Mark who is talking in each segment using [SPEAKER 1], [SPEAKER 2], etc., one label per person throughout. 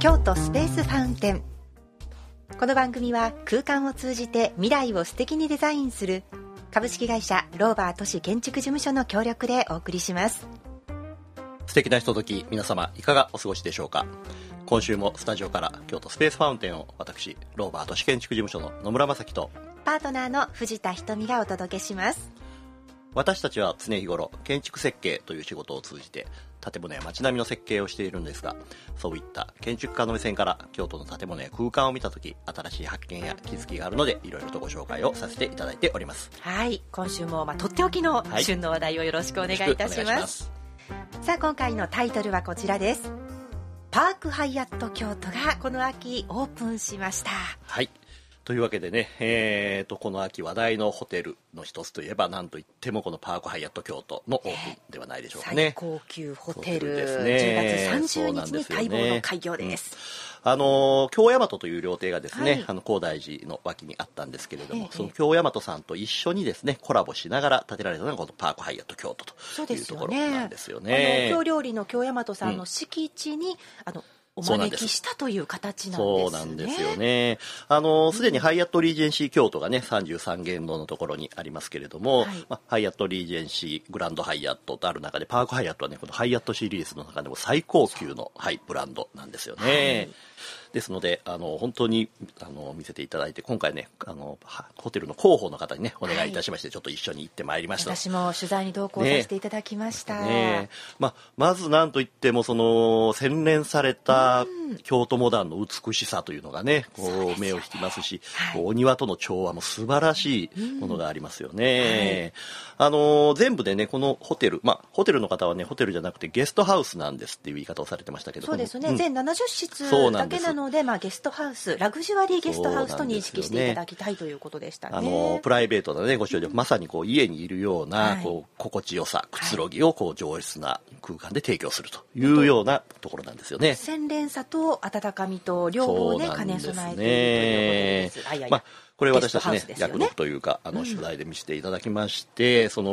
[SPEAKER 1] 京都スペースファウンテン。この番組は空間を通じて未来を素敵にデザインする株式会社ローバー都市建築事務所の協力でお送りします。
[SPEAKER 2] 素敵なひととき、皆様いかがお過ごしでしょうか。今週もスタジオから京都スペースファウンテンを私ローバー都市建築事務所の野村正樹と
[SPEAKER 1] パートナーの藤田瞳がお届けします。
[SPEAKER 2] 私たちは常日頃建築設計という仕事を通じて建物や街並みの設計をしているんですが、そういった建築家の目線から京都の建物や空間を見たとき、新しい発見や気づきがあるので、いろいろとご紹介をさせていただいております。
[SPEAKER 1] はい、今週もとっておきの旬の話題をよろしくお願いいたします。さあ、今回のタイトルはこちらです。パークハイアット京都がこの秋オープンしました。
[SPEAKER 2] はい、というわけでね、この秋話題のホテルの一つといえば、なんといってもこのパークハイアット京都のオープンではないでしょうかね。
[SPEAKER 1] 最高級ホテル
[SPEAKER 2] ですね。
[SPEAKER 1] 10月30日に待望の開業です。
[SPEAKER 2] 京大和という料亭がですね、高台寺の脇にあったんですけれども、その京大和さんと一緒にですねコラボしながら建てられたのがこのパークハイアット京都というところなんですよね。
[SPEAKER 1] 京料理の京大和さんの敷地に、お招きしたという形なんですね。
[SPEAKER 2] そうなんですよね。すでにハイアットリージェンシー京都がね33軒堂のところにありますけれども、ハイアットリージェンシーグランドハイアットとある中で、パークハイアットはねこのハイアットシリーズの中でも最高級の、ブランドなんですよね。ですので本当に見せていただいて、今回ねホテルの広報の方にねお願いいたしまして、ちょっと一緒に行ってまいりました。
[SPEAKER 1] 私も取材に同行させていただきました。
[SPEAKER 2] まず何といってもその洗練された京都モダンの美しさというのがねこう目を引きますし、お庭との調和も素晴らしいものがありますよね。全部でねこのホテル、ホテルの方はねホテルじゃなくてゲストハウスなんですっていう言い方をされてましたけど、
[SPEAKER 1] そうですね、全70室だけなので、ゲストハウス、ラグジュアリーゲストハウスと認識していただきたいということでしたね。
[SPEAKER 2] プライベートなねご使用でまさにこう家にいるようなこう心地よさ、くつろぎをこう上質な空間で提供するというようなところなんですよね。
[SPEAKER 1] 洗練さと温かみと両方で兼ね備えているということです。
[SPEAKER 2] これ私たちね役読というか取材で見せていただきまして、非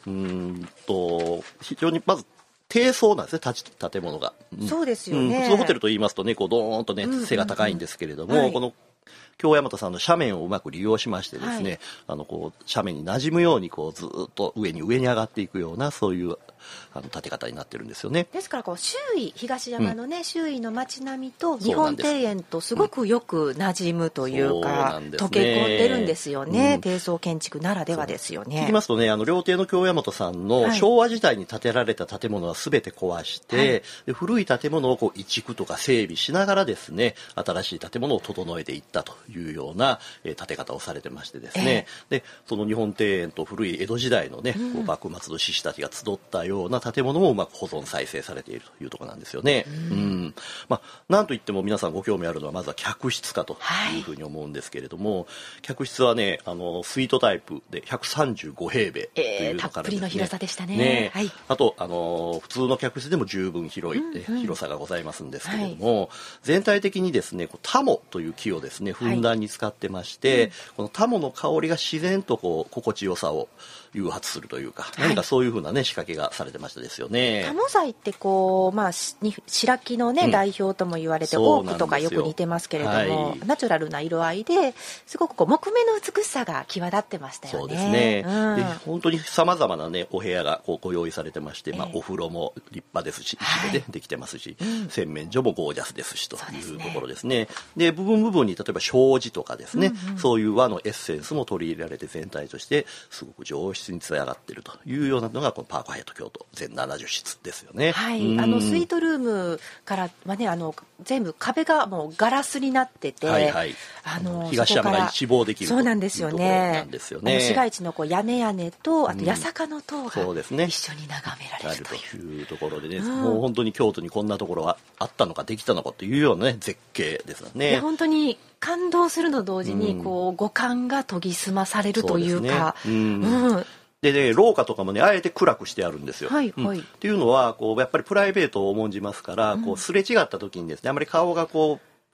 [SPEAKER 2] 常にまず低層なんですね、建物が。
[SPEAKER 1] そうですよね。
[SPEAKER 2] 普通ホテルと言いますとねこうドーンとね背が高いんですけれども、この京大和さんの斜面をうまく利用しましてですね、こう斜面に馴染むようにこうずっと上に上ががっていくような、そういう建て方になってるんですよね。
[SPEAKER 1] ですからこう周囲、東山のね、周囲の街並みと日本庭園とすごくよく馴染むというか、溶け込んでるんですよね。低層建築ならではですよね。
[SPEAKER 2] 聞きますとね料亭の京大和さんの昭和時代に建てられた建物は全て壊して、で古い建物をこう移築とか整備しながらですね新しい建物を整えていったというような建て方をされてましてですね、でその日本庭園と古い江戸時代のね、こう幕末の志士たちが集ったような建物もうまく保存再生されているというところなんですよね。なんといっても皆さんご興味あるのはまずは客室かというふうに思うんですけれども、客室はねスイートタイプで135平米というのからですね、
[SPEAKER 1] たっぷりの広さでしたね。
[SPEAKER 2] あと普通の客室でも十分広い、広さがございますんですけれども、全体的にですねタモという木をですねふんだんに使ってまして、このタモの香りが自然とこう心地よさを誘発するというか、何かそういう風なね仕掛けがされてましたですよね。
[SPEAKER 1] タモ材ってこう白木のね、代表とも言われてオークとかよく似てますけれども、ナチュラルな色合いですごくこう木目の美しさが際立ってましたよね。
[SPEAKER 2] そうですね。で本当にさまざまなねお部屋がこうご用意されてまして、お風呂も立派ですし石で、できてますし、洗面所もゴージャスですしというところですね。で部分に例えば障子とかですね、そういう和のエッセンスも取り入れられて、全体としてすごく上質に仕上がっているというようなのがこのパークハイアット京都全70室ですよね。
[SPEAKER 1] スイートルームからはね全部壁がもうガラスになってて、
[SPEAKER 2] 東山が一望できる
[SPEAKER 1] そうなんですよね。市街地のこう屋根とあと八坂の塔が一緒に眺められると
[SPEAKER 2] いうところでね、もう本当に京都にこんなところがあったのかできたのかというようなね絶景ですよね。
[SPEAKER 1] 本当に感動するの同時にこう五感が研ぎ澄まされるというか、
[SPEAKER 2] でね、廊下とかもねあえて暗くしてあるんですよ。っていうのはこうやっぱりプライベートを重んじますから、こうすれ違った時にですねあまり顔がこう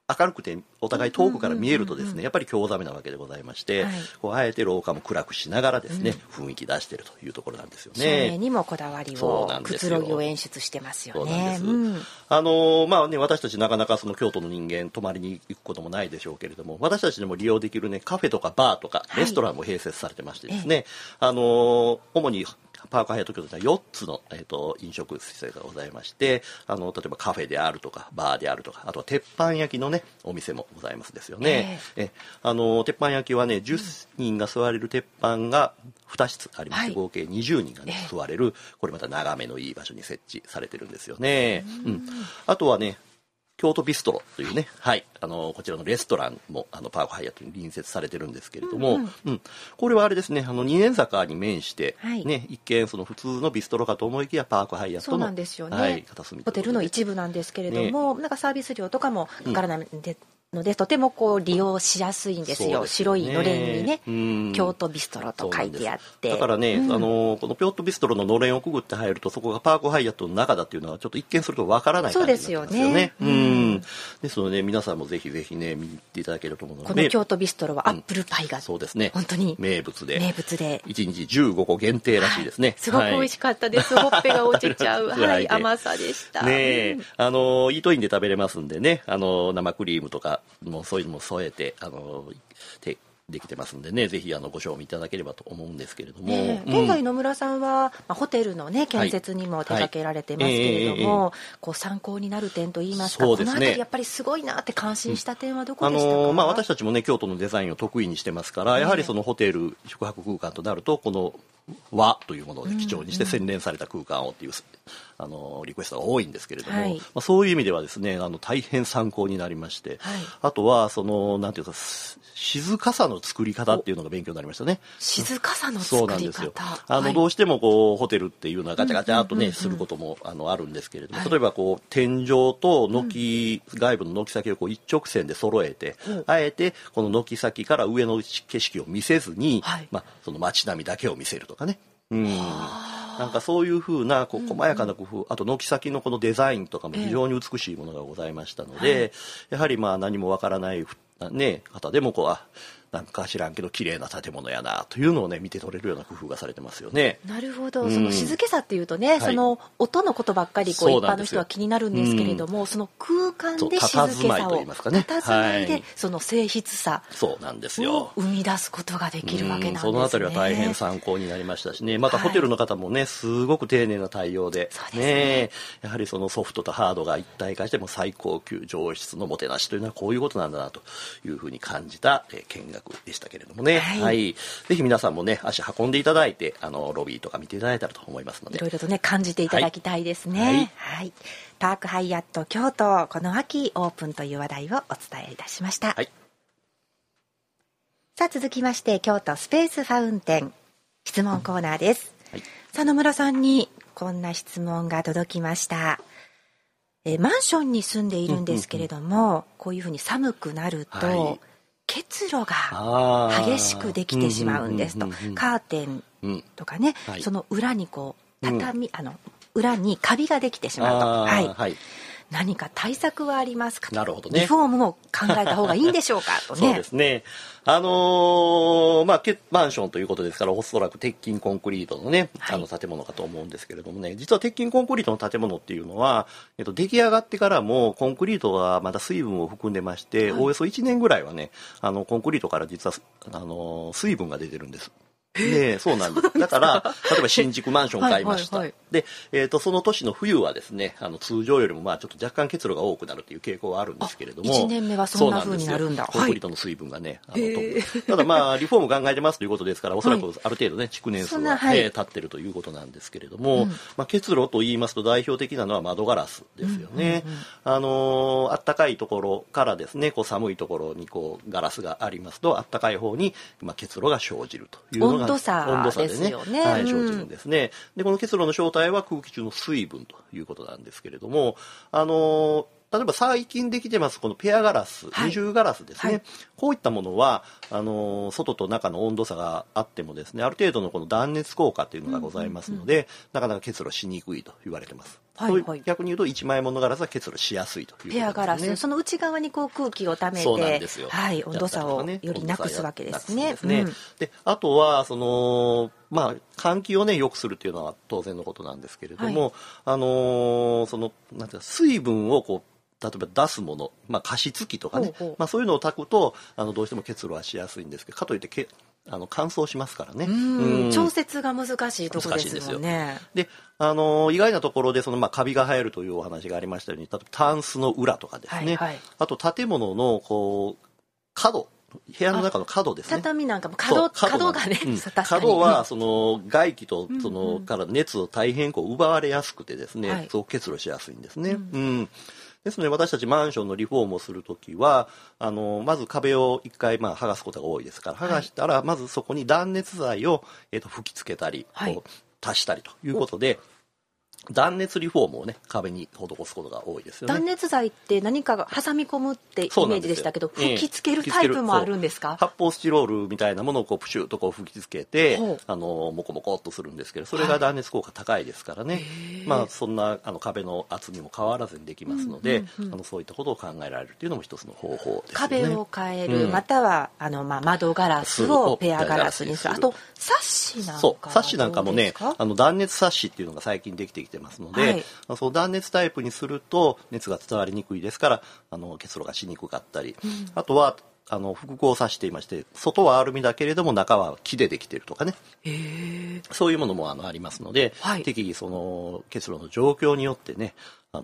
[SPEAKER 2] 明るくてお互い遠くから見えるとですね、やっぱり興ざめなわけでございまして、こうあえて廊下も暗くしながらですね、雰囲気出しているというところなんですよね。
[SPEAKER 1] 照明にもこだわりを、くつろぎを演出してますよね。
[SPEAKER 2] 私たちなかなかその京都の人間泊まりに行くこともないでしょうけれども、私たちでも利用できるね、カフェとかバーとかレストランも併設されてましてですね、主にパークハイアット京都には4つの、飲食施設がございまして、例えばカフェであるとかバーであるとか、あとは鉄板焼きのねお店もございますですよね。鉄板焼きはね、10人が座れる鉄板が2室ありまして、合計20人が、ね座れる、これまた眺めのいい場所に設置されてるんですよね。あとはね、京都ビストロというね、こちらのレストランもパークハイアットに隣接されてるんですけれども、これはあれですね、二年坂に面して、一見その普通のビストロかと思いきやパークハイアットの、
[SPEAKER 1] そうなんですよね、ホテルの一部なんですけれども、なんかサービス料とかもかからないので、とてもこう利用しやすいんですよ。白いのれんにね、京都ビストロと書いてあって、
[SPEAKER 2] だからね、この京都ビストロののれんをくぐって入ると、そこがパークハイアットの中だっていうのはちょっと一見するとわからない感じになってますよね。ですので、皆さんもぜひぜひね見ていただけると思うので、
[SPEAKER 1] この京都ビストロはアップルパイが、
[SPEAKER 2] そうですね、
[SPEAKER 1] 本当に
[SPEAKER 2] 名物で
[SPEAKER 1] 1
[SPEAKER 2] 日15個限定らしいですね。
[SPEAKER 1] すごく美味しかったです。ほっぺが落ちちゃう甘さでした。
[SPEAKER 2] ね、イートインで食べれますんでね、生クリームとかもそういうのも添えてできてますんでね、ぜひご賞味いただければと思うんですけれども、
[SPEAKER 1] 現在野村さんは、ホテルのね建設にも手掛けられてますけれども、こう参考になる点といいますか、この辺りやっぱりすごいなって感心した点はどこでしたか？
[SPEAKER 2] 私たちもね京都のデザインを得意にしてますから、やはりそのホテル宿泊空間となるとこの和というものを基調にして洗練された空間をっていうリクエストが多いんですけれども、そういう意味ではですね大変参考になりまして、あとはそのなんていうか静かさの作り方っていうのが勉強になりましたね。
[SPEAKER 1] 静かさの作り方、
[SPEAKER 2] どうしてもこうホテルっていうのはガチャガチャっとねすることもあるんですけれども、例えばこう天井と軒、外部の軒先をこう一直線で揃えて、あえてこの軒先から上の景色を見せずに、その街並みだけを見せるとかね。なんかそういう風なこう細やかな工夫、あと軒先のこのデザインとかも非常に美しいものがございましたので、やはり何もわからない方でもなんか知らんけど綺麗な建物やなというのをね見て取れるような工夫がされてますよね。
[SPEAKER 1] なるほど、その静けさっていうとね、その音のことばっかり一般の人は気になるんですけれども、その空間で静けさを佇まいでその静謐さを生み出すことができるわけなんですね。
[SPEAKER 2] そのあたりは大変参考になりましたしね、またホテルの方もねすごく丁寧な対応でね、やはりそのソフトとハードが一体化しても最高級上質のもてなしというのはこういうことなんだなというふうに感じた見学でしたけれどもね、ぜひ皆さんもね足運んでいただいてロビーとか見ていただいたらと思いますので、
[SPEAKER 1] いろいろとね感じていただきたいですね。パークハイアット京都、この秋オープンという話題をお伝えいたしました。さあ続きまして京都スペースファウンテン質問コーナーです。さあ野村さんにこんな質問が届きました。マンションに住んでいるんですけれども、こういうふうに寒くなると、結露が激しくできてしまうんですと。カーテンとかね、その裏にこう裏にカビができてしまうと。何か対策はありますかと。
[SPEAKER 2] なるほどね。
[SPEAKER 1] リフォームも考えた方がいいんでしょうかとね。
[SPEAKER 2] そうですね。マンションということですから、おそらく鉄筋コンクリートのね、建物かと思うんですけれどもね、実は鉄筋コンクリートの建物っていうのは、出来上がってからもコンクリートはまだ水分を含んでまして、およそ1年ぐらいはね、コンクリートから実は水分が出てるんです。そうなんです。だから例えば新築マンション買いました。で、その年の冬はですね、通常よりもちょっと若干結露が多くなるという傾向はあるんですけれども、
[SPEAKER 1] 1年目はそんな風になるんだ。
[SPEAKER 2] コンクリートの水分がね、ただリフォーム考えてますということですから、おそらくある程度ね築年数が経ってるということなんですけれども、結露と言いますと代表的なのは窓ガラスですよね。あったかいところからですね、こう寒いところにこうガラスがありますと、あったかい方に結露が生じるというのが
[SPEAKER 1] 温度差ですよね。
[SPEAKER 2] 生じるんですね。でこの結露の正体は空気中の水分ということなんですけれども、例えば最近できてますこのペアガラス、二重ガラスですね、こういったものは外と中の温度差があってもですね、ある程度のこの断熱効果っていうのがございますので、なかなか結露しにくいと言われてます。
[SPEAKER 1] はいはい、
[SPEAKER 2] 逆に言うと1枚ものガラスは結露しやすいということですね。
[SPEAKER 1] ペアガラス、その内側にこう空気をためて、
[SPEAKER 2] そうなんですよ、
[SPEAKER 1] はい、温度差をよりなくすわけですね。
[SPEAKER 2] で、あとはその、換気をね良くするっていうのは当然のことなんですけれども、はい、そのなんていうか水分をこう例えば出すもの、加湿器とかね、そういうのを炊くとどうしても結露はしやすいんですけど、かといって乾燥しますからね。
[SPEAKER 1] 調節が難しいところですもんね。
[SPEAKER 2] で、意外なところでそのカビが生えるというお話がありましたように、例えばタンスの裏とかですね、はいはい、あと建物のこう角、部屋の中の角ですね。
[SPEAKER 1] 畳なんかも角がね、
[SPEAKER 2] 角はその外気とそのから熱を大変こう奪われやすくてですね、はい、そう結露しやすいんですね。ですので私たちマンションのリフォームをするときはまず壁を一回剥がすことが多いですから、剥がしたらまずそこに断熱材を吹き付けたり、はい、足したりということで、断熱リフォームをね壁に施すことが多いですよね。
[SPEAKER 1] 断熱材って何かが挟み込むってイメージでしたけど、吹きつけるタイプもあるんですか？
[SPEAKER 2] 発泡スチロールみたいなものをこうプシューとこう吹きつけてモコモコっとするんですけど、それが断熱効果高いですからね、はい、そんな壁の厚みも変わらずにできますので、そういったことを考えられるというのも一つの方法ですよね。
[SPEAKER 1] 壁を変える、または窓ガラスをペアガラスにする、あとサッシなんか
[SPEAKER 2] サッシなんかもね断熱サッシっていうのが最近できてきてますので、はい、その断熱タイプにすると熱が伝わりにくいですから結露がしにくかったり、あとは複合サッシといいまして、外はアルミだけれども中は木でできているとかね、そういうものもありますので、はい、適宜その結露の状況によってね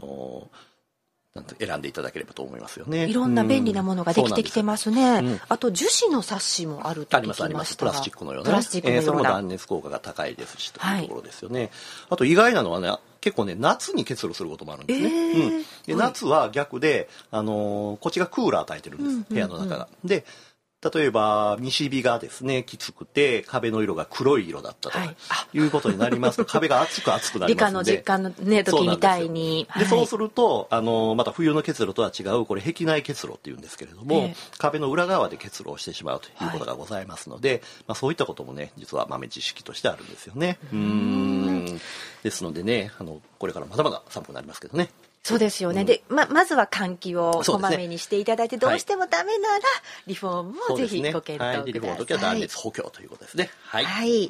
[SPEAKER 2] 選んでいただければと思いますよね。
[SPEAKER 1] いろんな便利なものができてきてますね。あと樹脂のサッシもあると聞きました。
[SPEAKER 2] あります。プラスチックのような、それも断熱効果が高いですしというところですよね。はい、あと意外なのはね、結構ね夏に結露することもあるんですね。で夏は逆でこっちがクーラー焚いてるんです、部屋の中が。で例えば西日がですねきつくて壁の色が黒い色だったとか、いうことになりますと、壁が熱くなりますので、
[SPEAKER 1] 理科の実感のね時みたいに
[SPEAKER 2] でそうするとまた冬の結露とは違うこれ壁内結露っていうんですけれども、壁の裏側で結露をしてしまうということがございますので、そういったこともね実は豆知識としてあるんですよね。ですのでねこれからまだまだ寒くなりますけどね。
[SPEAKER 1] そうですよね。で、まずは換気をこまめにしていただいて、どうしてもダメならリフォームもぜひご検討ください。
[SPEAKER 2] リフォームの時は断熱補強ということですね。
[SPEAKER 1] はい。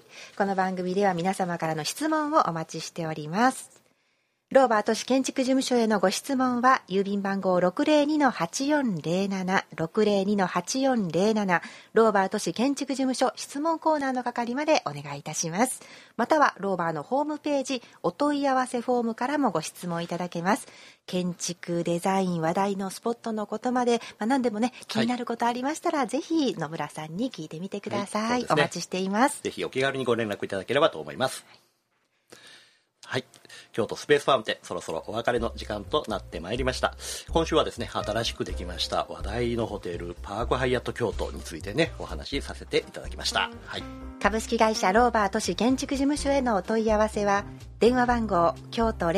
[SPEAKER 1] この番組では皆様からの質問をお待ちしております。ローバー都市建築事務所へのご質問は郵便番号 602-8407 602-8407 ローバー都市建築事務所質問コーナーの係までお願いいたします。またはローバーのホームページお問い合わせフォームからもご質問いただけます。建築デザイン話題のスポットのことまで、何でもね気になることありましたら、ぜひ野村さんに聞いてみてください。お待ちしています。
[SPEAKER 2] ぜひお気軽にご連絡いただければと思います。はい、京都スペースファウンテン、そろそろお別れの時間となってまいりました。今週はですね新しくできました話題のホテルパークハイアット京都についてねお話しさせていただきました。はい、
[SPEAKER 1] 株式会社ローバー都市建築事務所へのお問い合わせは電話番号京都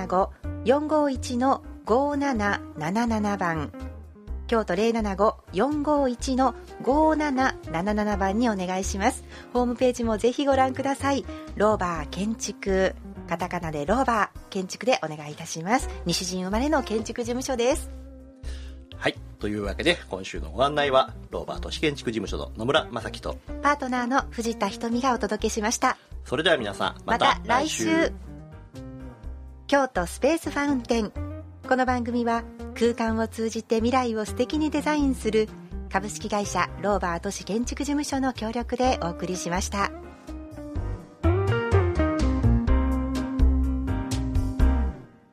[SPEAKER 1] 075-451-5777 番京都 075-451-5777 番にお願いします。ホームページもぜひご覧ください。ローバー建築、カタカナでローバー建築でお願いいたします。西陣生まれの建築事務所です。
[SPEAKER 2] はい、というわけで今週のご案内はローバー都市建築事務所の野村正樹と
[SPEAKER 1] パートナーの藤田瞳がお届けしました。
[SPEAKER 2] それでは皆さん
[SPEAKER 1] また来週。京都スペースファウンテン、この番組は空間を通じて未来を素敵にデザインする株式会社ローバー都市建築事務所の協力でお送りしました。